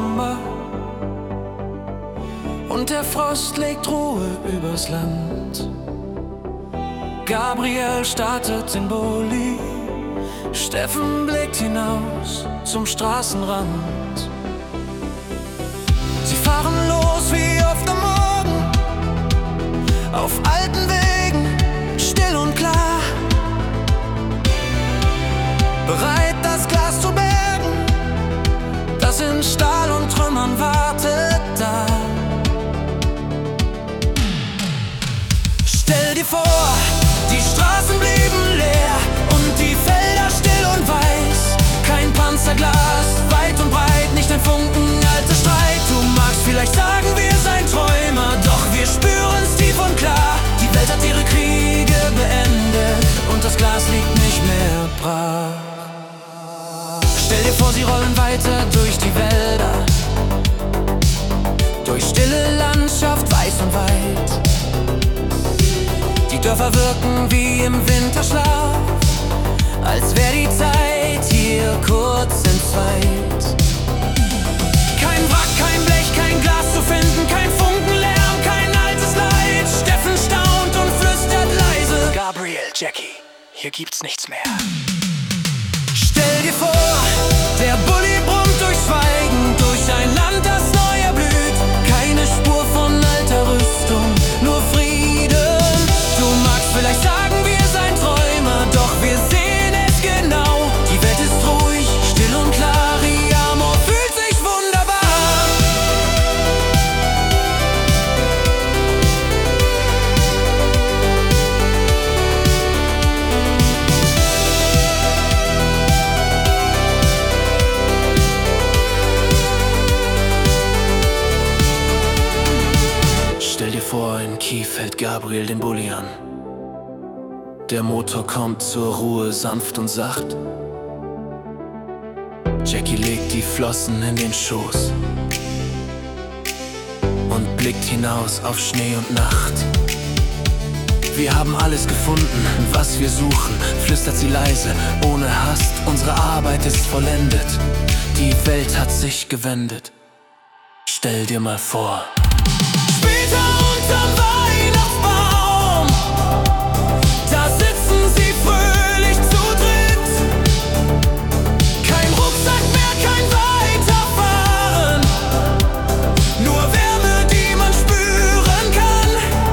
November und der Frost legt Ruhe übers Land. Gabriel startet den Bulli, Steffen blickt hinaus zum Straßenrand. Sie fahren los wie oft am Morgen, auf alten Wegen, still und klar, bereit das Glas zu bergen, das in Stahl und Trümmern wartet da. Stell dir vor, die Straßen blieben leer und die Felder still und weiß. Kein Panzerglas, weit und breit, nicht ein Funken alter Streit. Du magst vielleicht sagen, wir seien Träumer, doch wir spüren's tief und klar. Die Welt hat ihre Kriege beendet und das Glas liegt nicht mehr brach. Stell dir vor, sie rollen weiter durch die Wälder, durch stille Landschaft, weiß und weit. Die Dörfer wirken wie im Winterschlaf, als wär die Zeit hier kurz entzweit. Kein Wrack, kein Blech, kein Glas zu finden, kein Funkenlärm, kein altes Leid. Steffen staunt und flüstert leise: Gabriel, Jackie, hier gibt's nichts mehr. Stell dir vor, der Bulli brummt durchs Schweigen, durch ein Land, das neu erblüht. Keine Spur von alter Rüstung, nur Frieden. Du magst vielleicht sagen, wir seien Träumer, doch wir sehen es genau. Die Welt ist ruhig, still und klar, ihr Amor fühlt sich wunderbar. Stell dir vor, in Kiew hält Gabriel den Bulli an. Der Motor kommt zur Ruhe, sanft und sacht. Jackie legt die Flossen in den Schoß und blickt hinaus auf Schnee und Nacht. Wir haben alles gefunden, was wir suchen, flüstert sie leise, ohne Hast. Unsere Arbeit ist vollendet, die Welt hat sich gewendet. Stell dir mal vor. Später unterm Weihnachtsbaum, da sitzen sie fröhlich zu dritt. Kein Rucksack mehr, kein Weiterfahren, nur Wärme, die man spüren kann.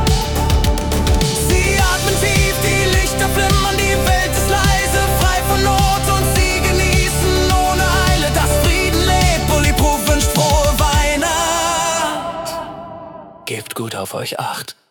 Sie atmen tief, die Lichter flimmern, die Welt ist leise, frei von Not und sie genießen ohne Eile, dass Frieden lebt. Bulletproof wünscht frohe Weihnacht. Gebt gut auf euch Acht.